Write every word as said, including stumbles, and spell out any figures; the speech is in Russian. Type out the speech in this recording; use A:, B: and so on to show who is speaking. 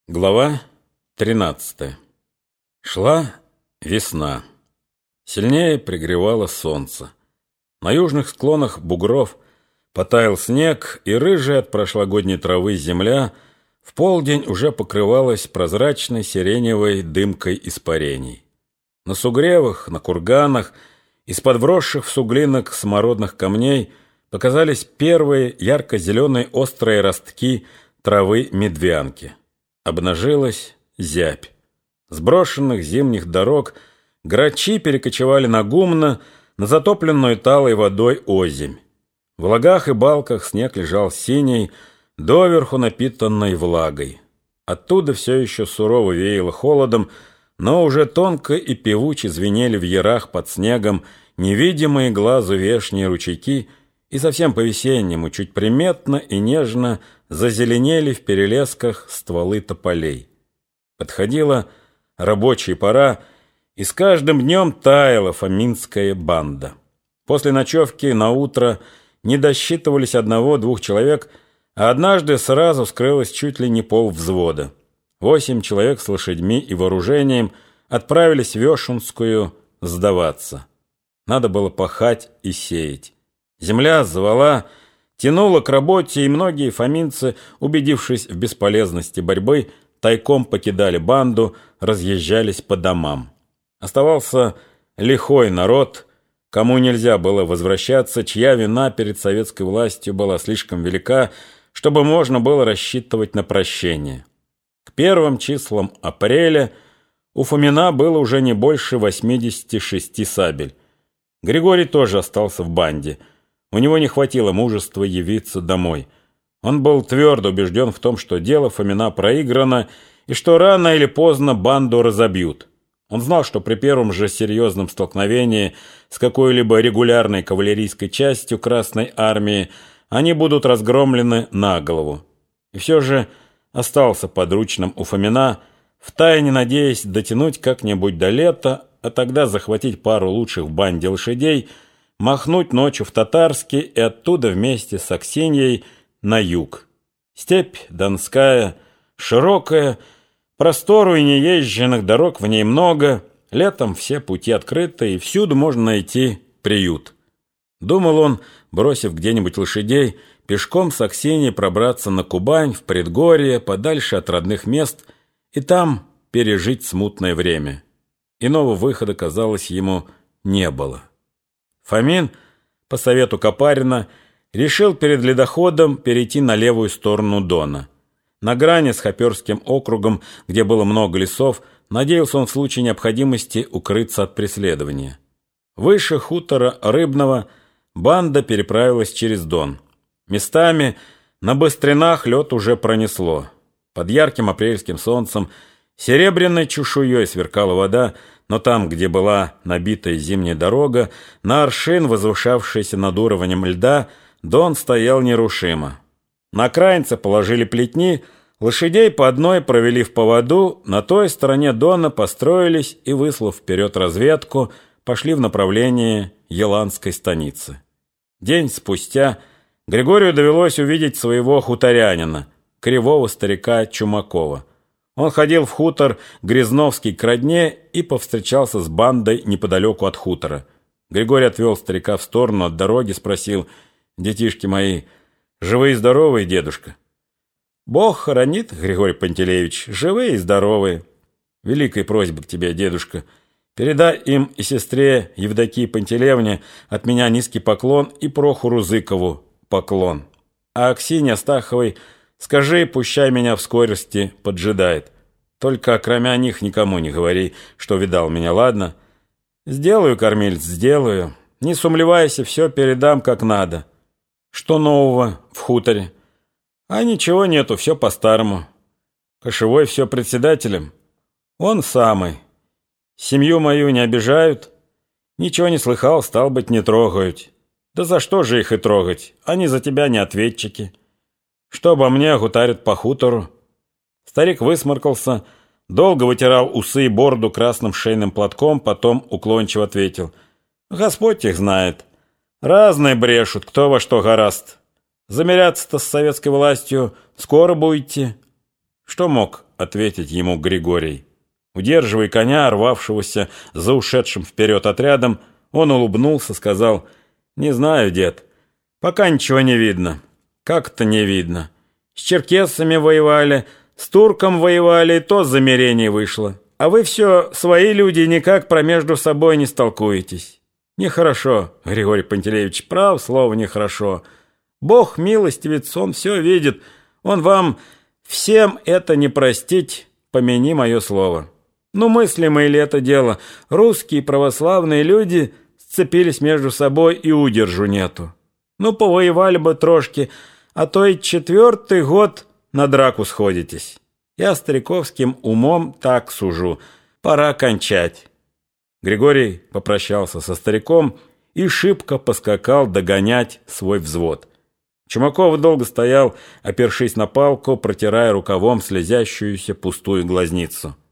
A: Глава тринадцатая. Шла весна. Сильнее пригревало солнце. На южных склонах бугров потаял снег, и рыжая от прошлогодней травы земля в полдень уже покрывалась прозрачной сиреневой дымкой испарений. На сугревах, на курганах, из-под вросших в суглинок самородных камней показались первые ярко-зеленые острые ростки травы медвянки. Обнажилась зябь. С брошенных зимних дорог грачи перекочевали на гумно, на затопленную талой водой озимь. В лагах и балках снег лежал синий, доверху напитанной влагой. Оттуда все еще сурово веяло холодом, но уже тонко и певуче звенели в ярах под снегом невидимые глазу вешние ручейки, и совсем по-весеннему, чуть приметно и нежно зазеленели в перелесках стволы тополей. Подходила рабочая пора, и с каждым днем таяла фоминская банда. После ночевки на утро не досчитывались одного-двух человек, а однажды сразу скрылось чуть ли не полвзвода. Восемь человек с лошадьми и вооружением отправились в Вешенскую сдаваться. Надо было пахать и сеять. Земля звала, тянула к работе, и многие фоминцы, убедившись в бесполезности борьбы, тайком покидали банду, разъезжались по домам. Оставался лихой народ, кому нельзя было возвращаться, чья вина перед советской властью была слишком велика, чтобы можно было рассчитывать на прощение. К первым числам апреля у Фомина было уже не больше восьмидесяти шести сабель. Григорий тоже остался в банде. У него не хватило мужества явиться домой. Он был твердо убежден в том, что дело Фомина проиграно и что рано или поздно банду разобьют. Он знал, что при первом же серьезном столкновении с какой-либо регулярной кавалерийской частью Красной Армии они будут разгромлены на голову. И все же остался подручным у Фомина, втайне надеясь дотянуть как-нибудь до лета, а тогда захватить пару лучших в банде лошадей, махнуть ночью в Татарске и оттуда вместе с Аксиньей на юг. Степь Донская, широкая, простору и неезженных дорог в ней много, летом все пути открыты, и всюду можно найти приют. Думал он, бросив где-нибудь лошадей, пешком с Аксиньей пробраться на Кубань, в предгорье, подальше от родных мест, и там пережить смутное время. Иного выхода, казалось, ему не было. Фомин, по совету Копарина, решил перед ледоходом перейти на левую сторону Дона. На грани с Хоперским округом, где было много лесов, надеялся он в случае необходимости укрыться от преследования. Выше хутора Рыбного банда переправилась через Дон. Местами на быстринах лед уже пронесло. Под ярким апрельским солнцем серебряной чешуей сверкала вода, но там, где была набитая зимняя дорога, на аршин, возвышавшийся над уровнем льда, Дон стоял нерушимо. На окраинце положили плетни, лошадей по одной провели в поводу, на той стороне Дона построились и, выслав вперед разведку, пошли в направлении Еланской станицы. День спустя Григорию довелось увидеть своего хуторянина, кривого старика Чумакова. Он ходил в хутор Грязновский к родне и повстречался с бандой неподалеку от хутора. Григорий отвел старика в сторону от дороги, спросил: «Детишки мои, живые и здоровые, дедушка?» «Бог хоронит, Григорий Пантелеевич, живые и здоровые. Великая просьба к тебе, дедушка. Передай им и сестре Евдокии Пантелеевне от меня низкий поклон и Прохору Зыкову поклон. А Аксинье Астаховой скажи, пущай меня в скорости поджидает. Только кроме них никому не говори, что видал меня, ладно?» «Сделаю, кормилец, сделаю. Не сумлевайся, все передам как надо». «Что нового в хуторе?» «А ничего нету, все по-старому». «Кошевой все председателем?» «Он самый. Семью мою не обижают?» «Ничего не слыхал, стал быть, не трогают». «Да за что же их и трогать? Они за тебя не ответчики». «Что обо мне гутарят по хутору?» Старик высморкался, долго вытирал усы и бороду красным шейным платком, потом уклончиво ответил: «Господь их знает. Разные брешут, кто во что гораст. Замеряться-то с советской властью скоро будете». Что мог ответить ему Григорий? Удерживая коня, рвавшегося за ушедшим вперед отрядом, он улыбнулся, сказал: «Не знаю, дед, пока ничего не видно». «Как-то не видно. С черкесами воевали, с турком воевали, и то замерение вышло. А вы все, свои люди, никак промежду собой не столкуетесь». «Нехорошо, Григорий Пантелеевич, прав, слово нехорошо. Бог милостивец, он все видит. Он вам всем это не простить, помяни мое слово». Ну, мыслимо ли это дело? Русские православные люди сцепились между собой, и удержу нету. Ну, повоевали бы трошки, а то и четвертый год на драку сходитесь. Я стариковским умом так сужу. Пора кончать. Григорий попрощался со стариком и шибко поскакал догонять свой взвод. Чумаков долго стоял, опершись на палку, протирая рукавом слезящуюся пустую глазницу.